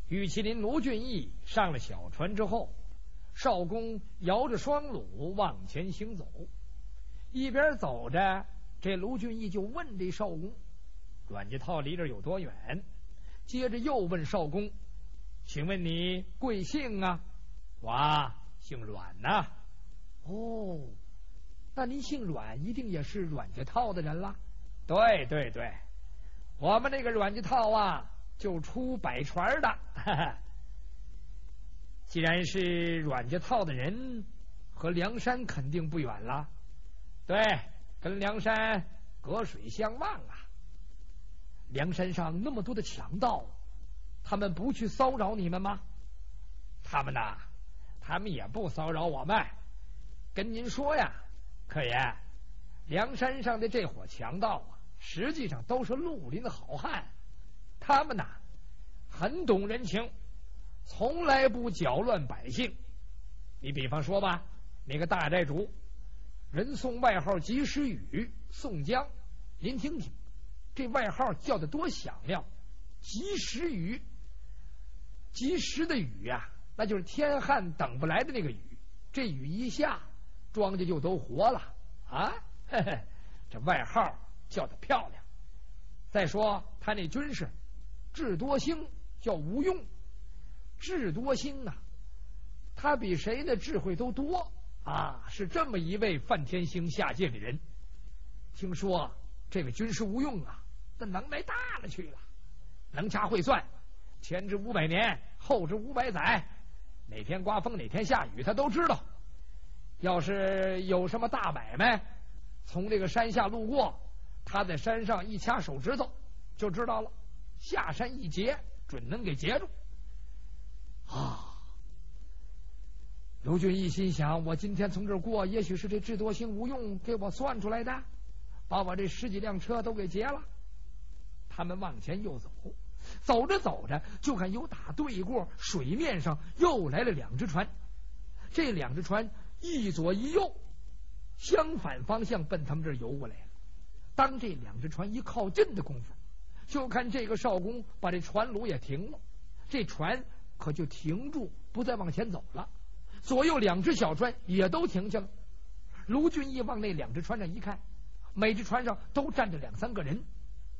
玉麒麟卢俊义上了小船之后，少公摇着双橹往前行走，一边走着，这卢俊义就问这少公：“阮家套离这有多远？”接着又问少公：“请问你贵姓啊？”“我姓阮呐。”“哦，那您姓阮，一定也是阮家套的人了。”“对对对，我们那个阮家套啊，就出摆船的。哈哈。既然是阮家套的人，和梁山肯定不远了。”“对，跟梁山隔水相望啊。梁山上那么多的强盗，他们不去骚扰你们吗？”“他们呐，他们也不骚扰我们。跟您说呀，客爷，梁山上的这伙强盗啊，实际上都是绿林的好汉，他们呐很懂人情，从来不搅乱百姓。你比方说吧，那个大寨主，人送外号及时雨宋江，您听听，这外号叫得多响亮！及时雨，及时的雨啊，那就是天旱等不来的那个雨。这雨一下，庄稼就都活了啊！嘿嘿，这外号叫得漂亮。再说他那军士智多星叫吴用，智多星啊，他比谁的智慧都多啊，是这么一位范天星下界的人。听说这位军师吴用啊，那能耐大了去了，能掐会算，前知500年，后知500载，哪天刮风哪天下雨他都知道。要是有什么大买卖从这个山下路过，他在山上一掐手指头就知道了，下山一截准能给截住啊！卢俊义心想，我今天从这儿过，也许是这智多星吴用给我算出来的，把我这10几辆车都给劫了。他们往前又走，走着走着，就看有打对过水面上又来了2只船，这2只船一左一右，相反方向奔他们这儿游过来了。当这2只船一靠近的功夫，就看这个少公把这船橹也停了，这船可就停住，不再往前走了。左右2只小船也都停下了。卢俊义往那2只船上一看，每只船上都站着2、3个人。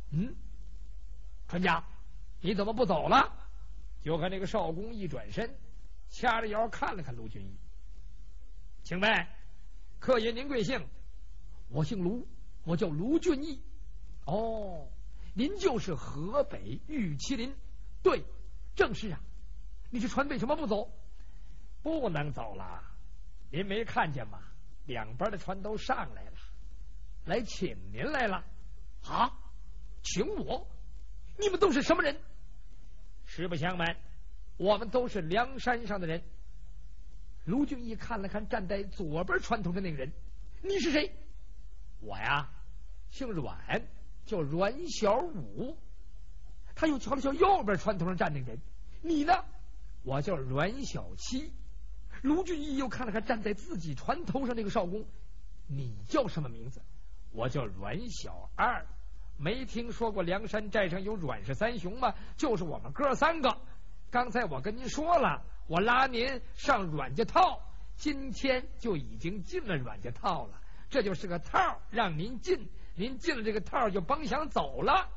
船家，你怎么不走了？就看那个少公一转身，掐着腰看了看卢俊义。请问客爷您贵姓？我姓卢，我叫卢俊义。哦，您就是河北玉麒麟？对，正是啊。你这船为什么不走？不能走了，您没看见吗？2边的船都上来了，来请您来了。啊，请我？你们都是什么人？实不相瞒，我们都是梁山上的人。卢俊义看了看站在左边船头的那个人，你是谁？我呀，姓阮，叫阮小五。他又瞧了瞧右边船头上站那个人，你呢？我叫阮小七。卢俊义又看了看站在自己船头上那个少公，你叫什么名字？我叫阮小二。没听说过梁山寨上有阮氏3雄吗？就是我们哥3个。刚才我跟您说了，我拉您上阮家套，今天就已经进了阮家套了，这就是个套，让您进，您进了这个套就甭想走了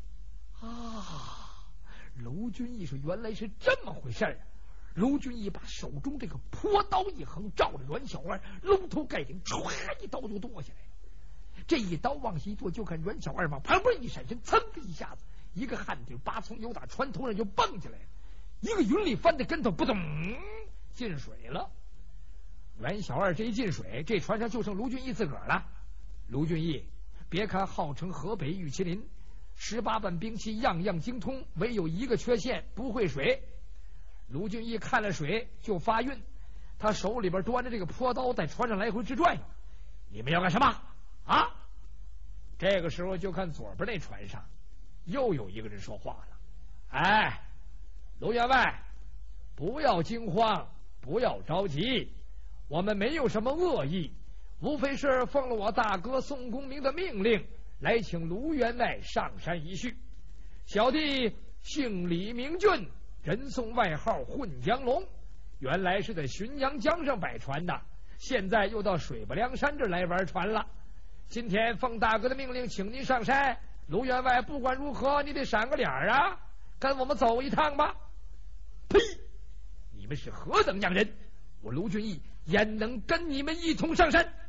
啊！卢俊义说原来是这么回事啊！卢俊义把手中这个朴刀一横，照着阮小二搂头盖顶，唰一刀就剁下来了。这一刀往下一剁，就看阮小二往旁边一闪身，噌的一下子，一个旱地拔葱由打船头上就蹦起来了，一个云里翻的跟头，扑通进水了。阮小二这一进水，这船上就剩卢俊义自个儿了。卢俊义别看号称河北玉麒麟，18般兵器样样精通，唯有一个缺陷，不会水。卢俊义看了水就发晕，他手里边端着这个朴刀在船上来回直转悠。你们要干什么啊？这个时候就看左边那船上又有一个人说话了：哎，卢员外，不要惊慌，不要着急，我们没有什么恶意，无非是奉了我大哥宋公明的命令，来请卢员外上山一叙。小弟姓李名俊， 人送外号混江龙，原来是在浔阳江上摆船的，现在又到水泊梁山这来玩船了。今天奉大哥的命令，请您上山。卢员外，不管如何，你得闪个脸啊，跟我们走一趟吧。呸！你们是何等样人？我卢俊义焉能跟你们一同上山？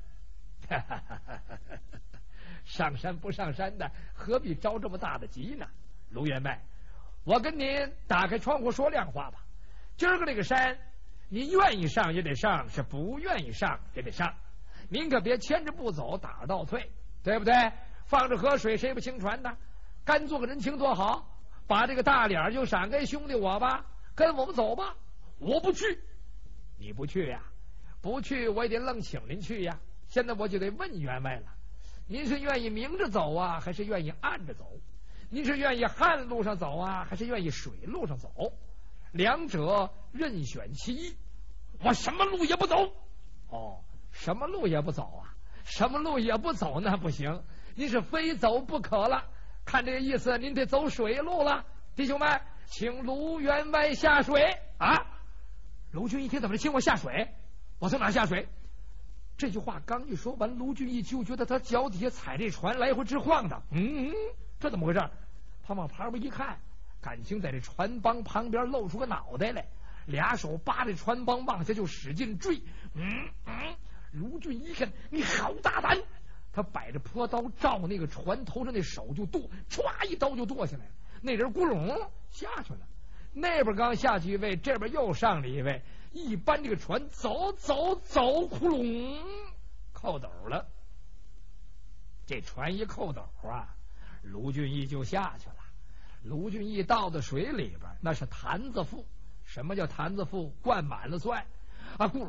上山不上山的，何必着这么大的急呢？卢员外，我跟您打开窗户说亮话吧。今儿个这个山，你愿意上也得上，是不愿意上也得上。您可别牵着不走，打着倒退，对不对？放着河水，谁不轻船呢？干做个人情多好，把这个大脸就闪给兄弟我吧，跟我们走吧。我不去。你不去呀？不去我也得愣请您去呀。现在我就得问员外了，您是愿意明着走啊，还是愿意暗着走？您是愿意旱路上走啊，还是愿意水路上走？两者任选其一。我什么路也不走。哦，什么路也不走啊？什么路也不走那不行，您是非走不可了。看这个意思，您得走水路了。弟兄们，请卢员外下水啊！卢俊义听怎么请我下水？我从哪下水？这句话刚一说完，卢俊义就觉得他脚底下踩这船来回直晃荡。这怎么回事？他往旁边一看，感情在这船帮旁边露出个脑袋来，俩手扒着船帮往下就使劲坠。卢俊义一看，你好大胆！他摆着坡刀照那个船头上那手就剁，歘一刀就剁下来了。那人咕隆下去了。那边刚下去一位，这边又上了一位，一搬这个船走，窟窿扣斗了。这船一扣斗啊，卢俊义就下去了。卢俊义到的水里边，那是坛子腹。什么叫坛子腹？灌满了蒜啊，咕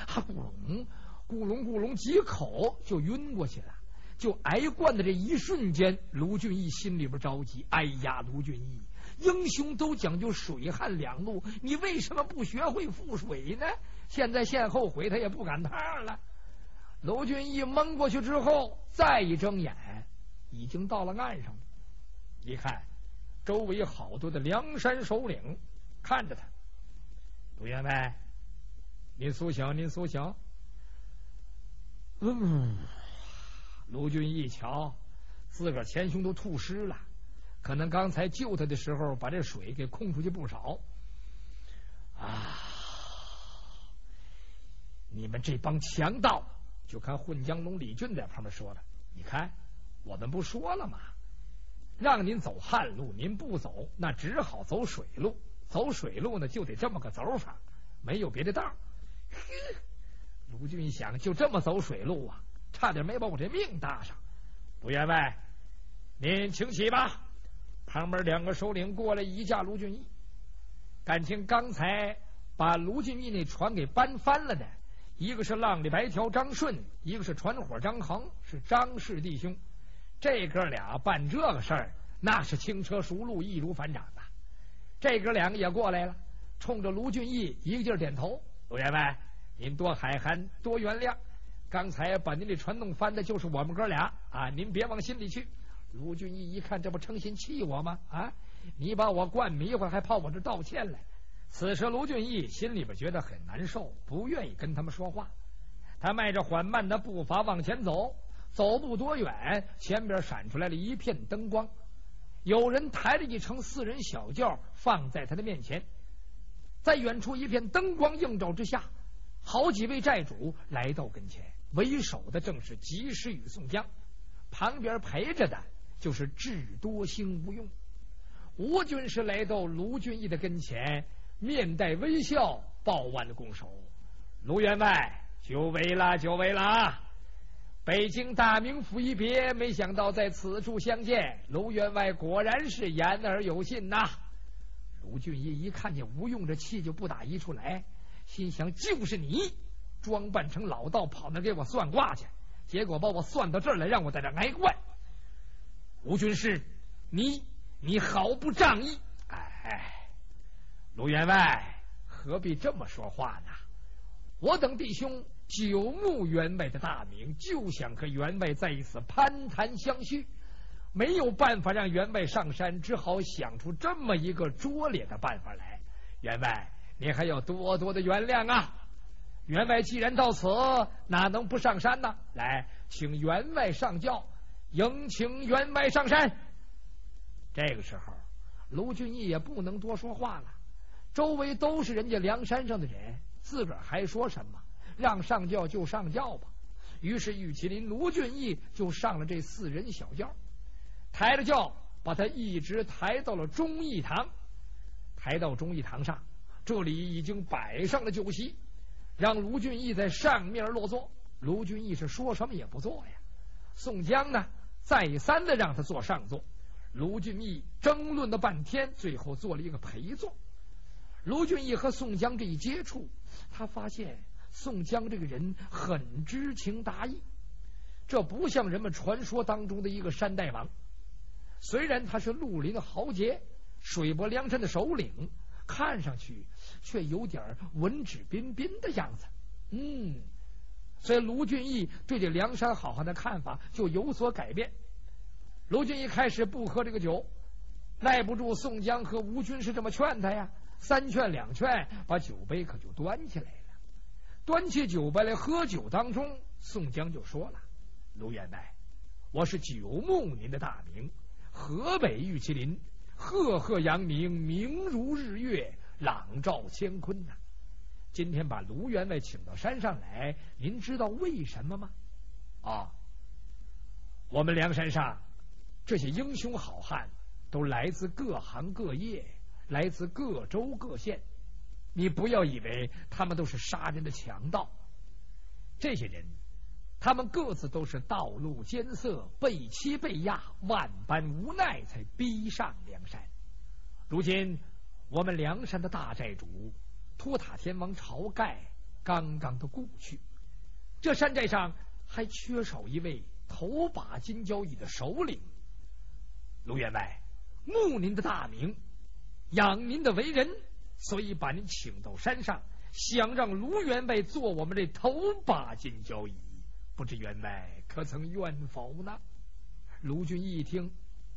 隆几口就晕过去了。就挨灌的这一瞬间，卢俊义心里边着急。哎呀，卢俊义，英雄都讲究水旱两路，你为什么不学会覆水呢？现在现后悔，他也不赶趟了。卢俊义蒙过去之后，再一睁眼，已经到了岸上了。一看周围好多的梁山首领看着他。卢员外，您苏醒。卢俊义瞧，自个儿前胸都吐湿了，可能刚才救他的时候把这水给空出去不少啊！你们这帮强盗！就看混江龙李俊在旁边说了：“你看，我们不说了吗？让您走旱路，您不走，那只好走水路。走水路呢，就得这么个走法，没有别的道。”卢俊义想，就这么走水路啊，差点没把我这命搭上。卢员外，您请起吧。旁边两个首领过来一架卢俊义，感情刚才把卢俊义那船给搬翻了的，一个是浪里白条张顺，一个是船伙张衡，是张氏弟兄。这哥俩办这个事儿，那是轻车熟路，易如反掌啊。这哥两个也过来了，冲着卢俊义一个劲儿点头。卢员外，您多海涵，多原谅。刚才把您这船弄翻的就是我们哥俩啊，您别往心里去。卢俊义一看，这不成心气我吗？啊，你把我灌迷糊，还跑我这道歉来。此时卢俊义心里边觉得很难受，不愿意跟他们说话。他迈着缓慢的步伐往前走，走不多远，前边闪出来了一片灯光，有人抬着一乘4人小轿放在他的面前。在远处一片灯光映照之下，好几位寨主来到跟前，为首的正是及时雨宋江，旁边陪着的就是智多星吴用。吴军师来到卢俊义的跟前，面带微笑，抱腕的拱手：“卢员外，久违了！北京大名府一别，没想到在此处相见，卢员外果然是言而有信呐。”卢俊义一看见吴用，这气就不打一处来，心想：就是你装扮成老道跑那给我算卦去，结果把我算到这儿来，让我在这挨灌。吴军师，你好不仗义！哎，卢员外何必这么说话呢？我等弟兄久慕员外的大名，就想和员外在一起攀谈相叙，没有办法让员外上山，只好想出这么一个拙劣的办法来。 员外，你还要多多的原谅啊！员外既然到此，哪能不上山呢？来，请员外上轿，迎请员外上山。这个时候，卢俊义也不能多说话了，周围都是人家梁山上的人，自个儿还说什么？让上轿就上轿吧。于是玉麒麟、卢俊义就上了这4人小轿，抬着轿把他一直抬到了忠义堂。抬到忠义堂上，这里已经摆上了酒席，让卢俊义在上面落座。卢俊义是说什么也不做呀。宋江呢，再三的让他坐上座。卢俊义争论了半天，最后做了一个陪坐。卢俊义和宋江这一接触，他发现宋江这个人很知情达意，这不像人们传说当中的一个山大王。虽然他是绿林豪杰，水泊梁山的首领，看上去却有点文质彬彬的样子。所以卢俊义对这梁山好汉的看法就有所改变。卢俊义开始不喝这个酒，耐不住宋江和吴军是这么劝他呀，3劝2劝，把酒杯可就端起来了。端起酒杯来喝酒当中，宋江就说了：“卢员外，我是久慕您的大名，河北玉麒麟，赫赫扬名，名如日月，朗照乾坤呐。今天把卢员外请到山上来，您知道为什么吗？我们梁山上这些英雄好汉都来自各行各业，来自各州各县，你不要以为他们都是杀人的强盗。这些人他们各自都是道路艰涩，被欺被压，万般无奈才逼上梁山。如今我们梁山的大寨主托塔天王晁盖刚刚的故去，这山寨上还缺少一位头把金交椅的首领。卢员外，慕您的大名，仰您的为人，所以把您请到山上，想让卢员外做我们这头把金交椅，不知员外可曾愿否呢？卢俊义一听，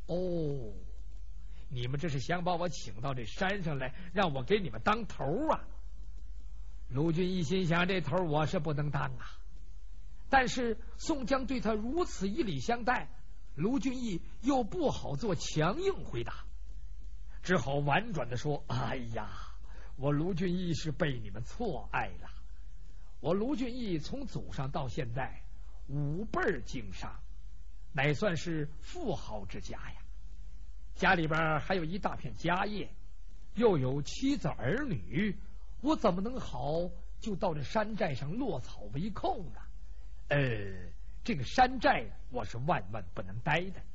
你们这是想把我请到这山上来，让我给你们当头啊？卢俊义心想，这头我是不能当啊。但是宋江对他如此以礼相待，卢俊义又不好做强硬回答，只好婉转的说：“哎呀，我卢俊义是被你们错爱了。我卢俊义从祖上到现在5辈经商，乃算是富豪之家呀。家里边还有一大片家业，又有妻子儿女，我怎么能好就到这山寨上落草为寇呢？这个山寨我是万万不能待的。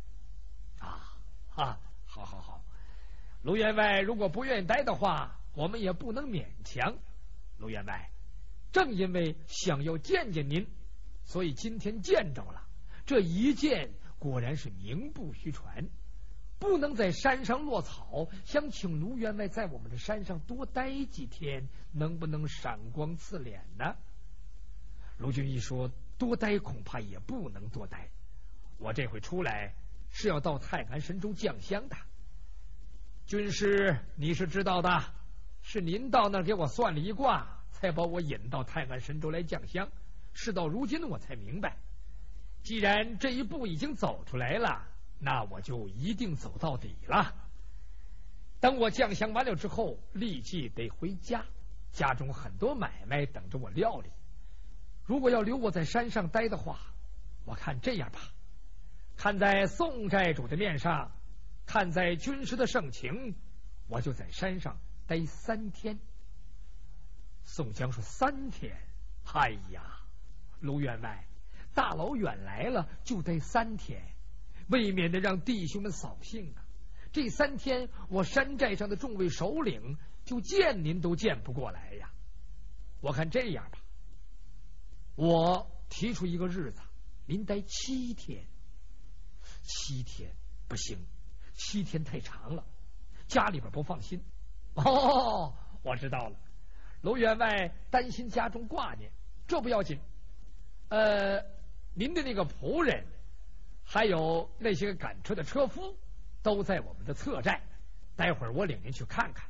好，卢员外如果不愿意待的话，我们也不能勉强。卢员外，正因为想要见见您，所以今天见着了，这一见果然是名不虚传。不能在山上落草，想请卢员外在我们的山上多待几天，能不能赏光赐脸呢？卢俊义说：“多待恐怕也不能多待，我这回出来是要到泰安神州降香的。军师你是知道的，是您到那儿给我算了一卦，才把我引到泰安神州来降香。事到如今我才明白，既然这一步已经走出来了，那我就一定走到底了。等我降香完了之后，立即得回家，家中很多买卖等着我料理。如果要留我在山上待的话，我看这样吧，看在宋寨主的面上，看在军师的盛情，我就在山上待3天。”宋江说：“3天？哎呀，卢员外，大老远来了就待3天，未免的让弟兄们扫兴啊！这3天，我山寨上的众位首领就见您都见不过来呀。我看这样吧，我提出一个日子，您待7天。7天不行，7天太长了，家里边不放心。我知道了，卢员外担心家中挂念，这不要紧。您的那个仆人还有那些个赶车的车夫都在我们的侧寨，待会儿我领您去看看。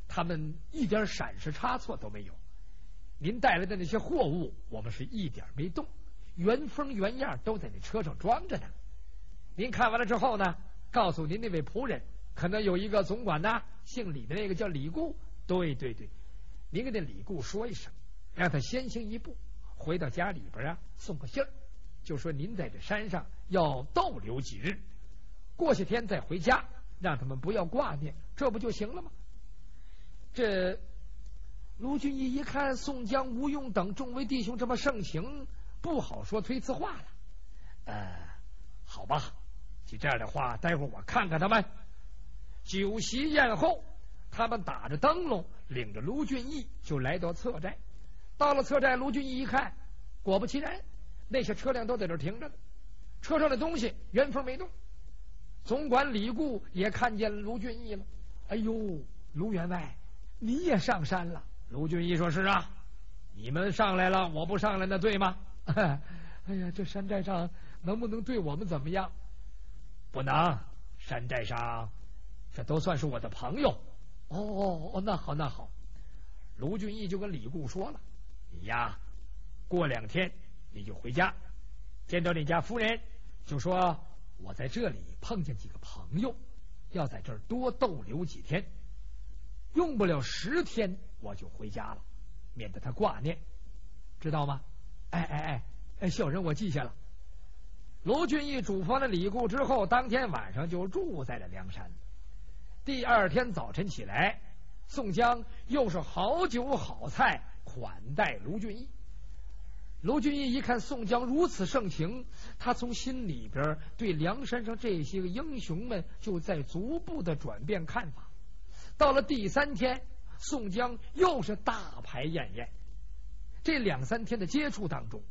他们一点闪失差错都没有。您带来的那些货物，我们是一点没动，原封原样都在那车上装着呢。您看完了之后呢，告诉您那位仆人，可能有一个总管呐，姓李的那个叫李固。对对对，您跟那李固说一声，让他先行一步，回到家里边啊，送个信儿，就说您在这山上要逗留几日，过些天再回家，让他们不要挂念，这不就行了吗？这卢俊义一看宋江、吴用等众位弟兄这么盛情，不好说推辞话了。好吧，既这样的话，待会儿我看看他们。酒席宴后，他们打着灯笼，领着卢俊义就来到侧寨。到了侧寨，卢俊义一看，果不其然，那些车辆都在这停着呢，车上的东西原封没动。总管李固也看见卢俊义了。哎呦，卢员外，你也上山了？卢俊义说：是啊，你们上来了，我不上来那对吗？哎呀，这山寨上能不能对我们怎么样？不能，山寨上这都算是我的朋友。哦，那好那好。卢俊义就跟李固说了，你呀，过2天你就回家，见到你家夫人，就说我在这里碰见几个朋友，要在这儿多逗留几天，用不了10天我就回家了，免得他挂念，知道吗？小人我记下了。卢俊义嘱咐了李固之后，当天晚上就住在了梁山。第2天早晨起来，宋江又是好酒好菜款待卢俊义。卢俊义一看宋江如此盛情，他从心里边对梁山上这些个英雄们就在逐步的转变看法。到了第3天，宋江又是大排宴宴。这2、3天的接触当中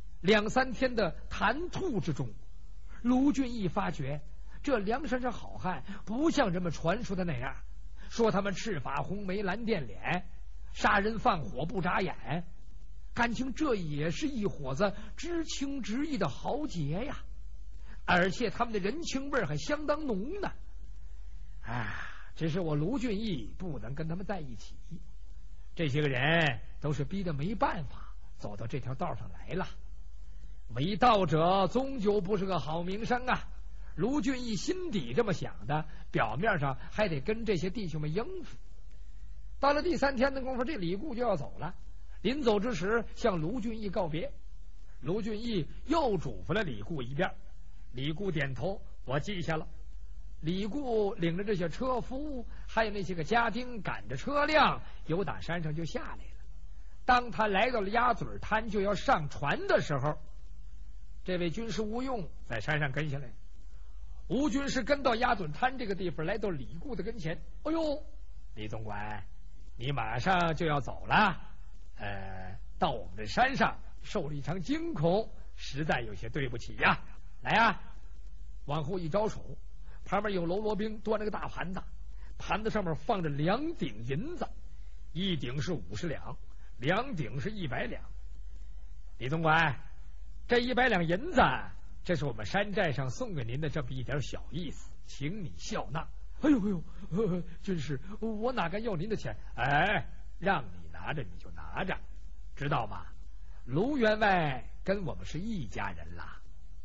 ，2、3天的谈吐之中，卢俊义发觉这梁山上好汉不像人们传说的那样，说他们赤发红眉蓝靛脸，杀人放火不眨眼，感情这也是一伙子知情知义的豪杰呀，而且他们的人情味还相当浓呢。只是我卢俊义不能跟他们在一起，这些个人都是逼得没办法走到这条道上来了。为道者终究不是个好名声啊！卢俊义心底这么想的，表面上还得跟这些弟兄们应付。到了第3天的功夫，这李固就要走了。临走之时，向卢俊义告别。卢俊义又嘱咐了李固一遍，李固点头，我记下了。李固领着这些车夫，还有那些个家丁，赶着车辆由打山上就下来了。当他来到了鸭嘴滩就要上船的时候，这位军师吴用在山上跟下来。吴军师跟到鸭嘴滩这个地方，来到李固的跟前。哎呦，李总管，你马上就要走了，到我们这山上受了一场惊恐，实在有些对不起呀。来呀，往后一招手，旁边有喽啰兵端着个大盘子，盘子上面放着2顶银子，1顶是50两，2顶是100两。李总管，这100两银子，这是我们山寨上送给您的这么一点小意思，请你笑纳。哎呦，军师，我哪敢要您的钱？让你拿着你就拿着，知道吗？卢员外跟我们是一家人啦。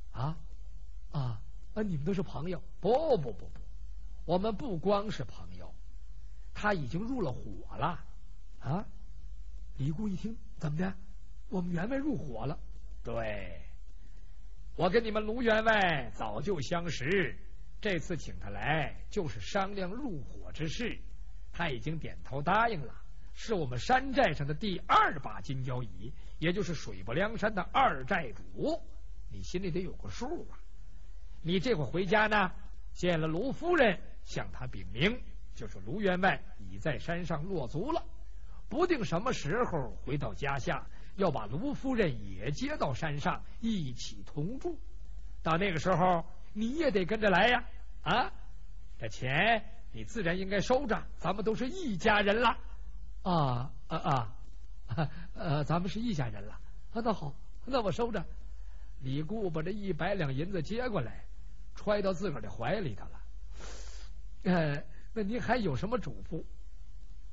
你们都是朋友？不，我们不光是朋友，他已经入了伙了。李固一听，怎么的？我们员外入伙了？对，我跟你们卢员外早就相识，这次请他来就是商量入伙之事，他已经点头答应了，是我们山寨上的第2把金交椅，也就是水泊梁山的2寨主，你心里得有个数啊。你这会回家呢，见了卢夫人，向他禀明，就是卢员外已在山上落足了，不定什么时候回到家下，要把卢夫人也接到山上一起同住。到那个时候你也得跟着来呀。这钱你自然应该收着，咱们都是一家人了。咱们是一家人了。那好，那我收着。李固把这100两银子接过来，揣到自个儿的怀里头了。那您还有什么嘱咐？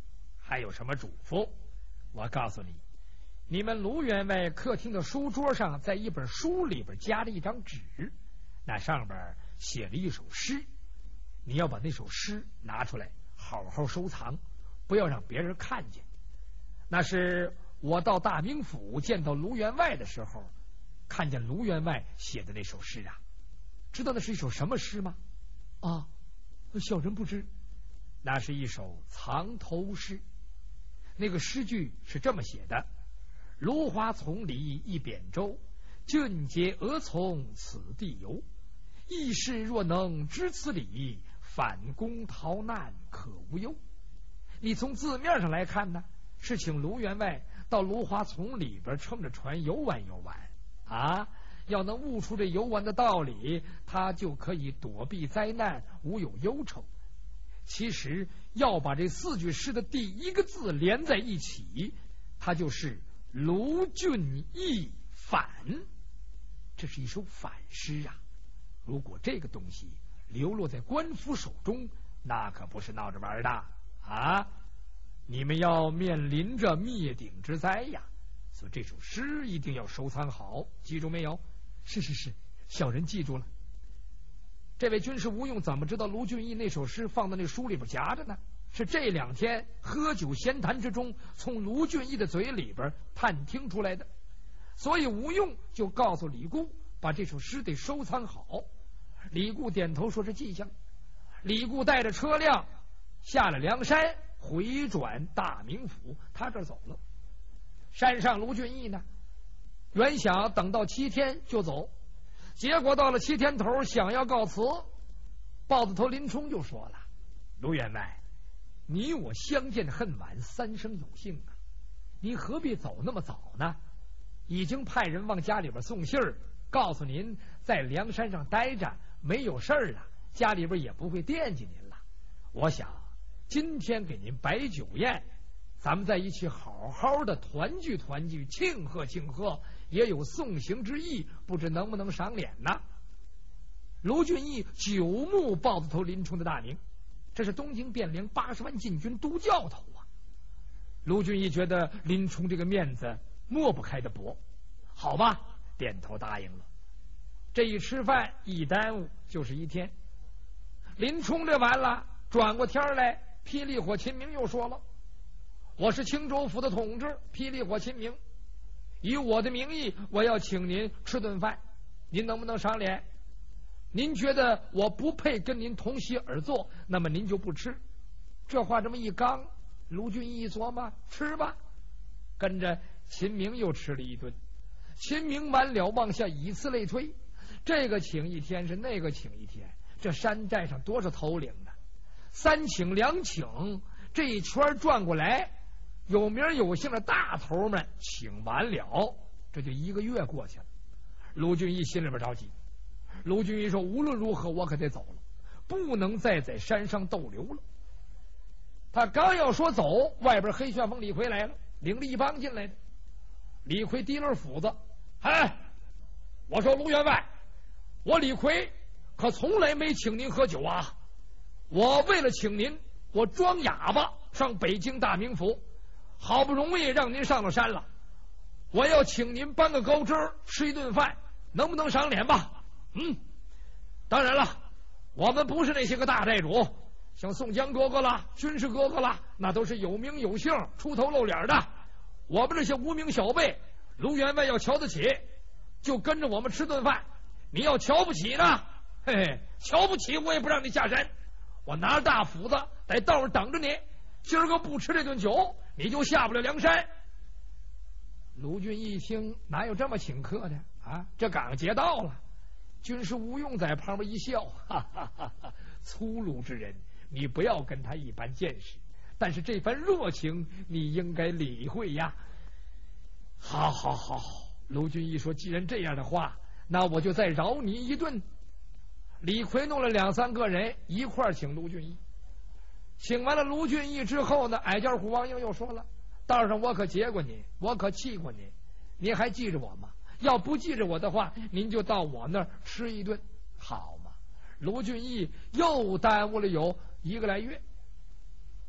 还有什么嘱咐？我告诉你，你们卢员外客厅的书桌上，在一本书里边夹着一张纸，那上边写了一首诗。你要把那首诗拿出来，好好收藏，不要让别人看见。那是我到大名府见到卢员外的时候，看见卢员外写的那首诗啊。知道那是一首什么诗吗？啊，小人不知。那是一首藏头诗。那个诗句是这么写的：芦花丛里一扁舟，俊杰鹅从此地游。义士若能知此理，反攻逃难可无忧。你从字面上来看呢，是请卢员外到芦花丛里边乘着船游玩游玩啊。要能悟出这游玩的道理，他就可以躲避灾难，无有忧愁。其实要把这4句诗的第一个字连在一起，它就是卢俊义反。这是一首反诗啊！如果这个东西流落在官府手中，那可不是闹着玩的啊！你们要面临着灭顶之灾呀！所以这首诗一定要收藏好，记住没有？是，小人记住了。这位军师吴用怎么知道卢俊义那首诗放在那书里边夹着呢？是这2天喝酒闲谈之中，从卢俊义的嘴里边探听出来的。所以吴用就告诉李固，把这首诗得收藏好。李固点头说是记下了。李固带着车辆下了梁山，回转大名府，他这儿走了。山上卢俊义呢，原想等到7天就走，结果到了7天头，想要告辞，豹子头林冲就说了：卢员外，你我相见恨晚，3生有幸啊，你何必走那么早呢？已经派人往家里边送信儿，告诉您在梁山上待着没有事儿了，家里边也不会惦记您了。我想今天给您摆酒宴，咱们在一起好好的团聚团聚，庆贺庆贺，也有送行之意，不知能不能赏脸呢？卢俊义久慕豹子头林冲的大名，这是东京汴梁80万禁军都教头啊！卢俊义觉得林冲这个面子抹不开的薄，好吧，点头答应了。这一吃饭一耽误就是1天。林冲这完了，转过天来，霹雳火秦明又说了：我是青州府的统治，霹雳火秦明，以我的名义，我要请您吃顿饭，您能不能赏脸？您觉得我不配跟您同席而坐，那么您就不吃。这话这么一刚，卢俊义一琢磨，吃吧。跟着秦明又吃了一顿。秦明完了，往下以此类推，这个请1天是那个请1天，这山寨上多少头领呢？3请2请，这一圈转过来，有名有姓的大头们请完了，这就1个月过去了。卢俊义心里边着急。卢俊义说：无论如何我可得走了，不能再在山上逗留了。他刚要说走，外边黑旋风李逵来了，领着一帮进来的。李逵提溜斧子：哎，我说卢员外，我李逵可从来没请您喝酒啊！我为了请您，我装哑巴上北京大名府，好不容易让您上了山了，我要请您搬个高枝吃一顿饭，能不能赏脸吧？当然了，我们不是那些个大寨主，像宋江哥哥啦、军师哥哥啦，那都是有名有姓、出头露脸的。我们这些无名小辈，卢员外要瞧得起，就跟着我们吃顿饭。你要瞧不起呢，嘿嘿，瞧不起我也不让你下山。我拿着大斧子在道上等着你，今儿个不吃这顿酒，你就下不了梁山。卢俊义一听，哪有这么请客的啊？这赶上劫道了。军师吴用在旁边一笑，哈哈哈哈，粗鲁之人，你不要跟他一般见识，但是这番热情你应该理会呀。好，卢俊义说：既然这样的话，那我就再饶你一顿。李逵弄了2、3个人一块请卢俊义。请完了卢俊义之后呢，矮脚虎王英又说了：道上我可劫过你，我可气过你，你还记着我吗？要不记着我的话，您就到我那儿吃一顿，好吗？卢俊义又耽误了有1个来月。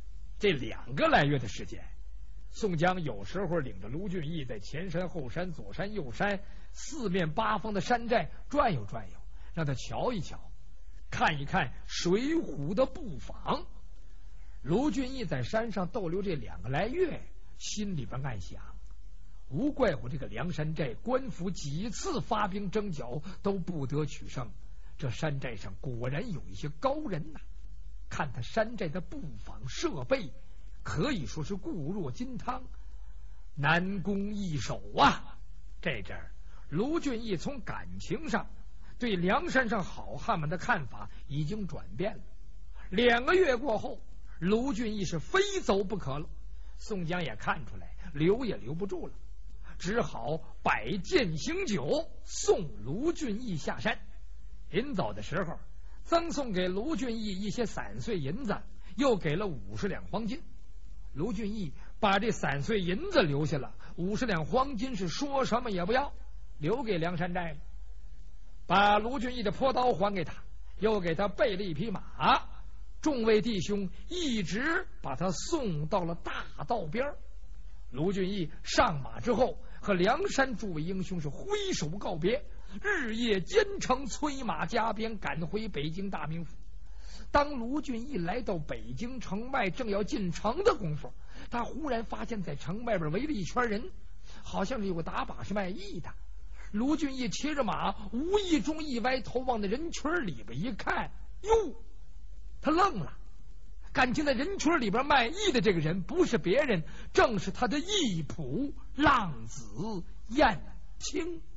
这2个来月的时间，宋江有时候领着卢俊义在前山后山左山右山四面八方的山寨转悠转悠，让他瞧一瞧，看一看水浒的布防。卢俊义在山上逗留这2个来月，心里边暗想，无怪乎这个梁山寨官府几次发兵征剿都不得取胜，这山寨上果然有一些高人呐。看他山寨的布防设备，可以说是固若金汤，难攻易守啊。这阵儿卢俊义从感情上对梁山上好汉们的看法已经转变了。2个月过后，卢俊义是非走不可了。宋江也看出来留也留不住了，只好摆剑行酒送卢俊义下山。临走的时候，赠送给卢俊义一些散碎银子，又给了50两黄金。卢俊义把这散碎银子留下了，50两黄金是说什么也不要，留给梁山寨了。把卢俊义的坡刀还给他，又给他备了一匹马。众位弟兄一直把他送到了大道边。卢俊义上马之后，和梁山诸位英雄是挥手告别，日夜兼程，催马加鞭，赶回北京大名府。当卢俊义来到北京城外，正要进城的功夫，他忽然发现在城外边围了一圈人，好像是有个打把式卖艺的。卢俊义骑着马，无意中一歪头，往那人群里边一看，哟，他愣了，感情在人群里边卖艺的这个人不是别人，正是他的义仆浪子燕青。